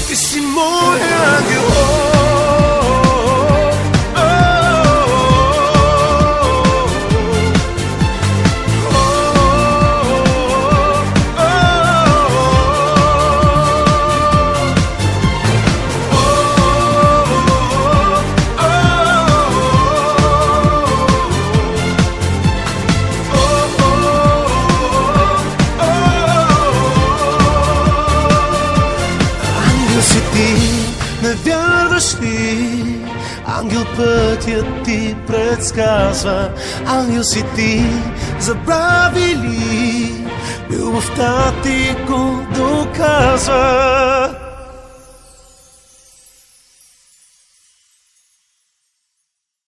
Ти си мой ангел. Не вярваш ли? Ангел пътят ти предсказва. Ангел си ти, забрави ли? Любовта ти го доказва.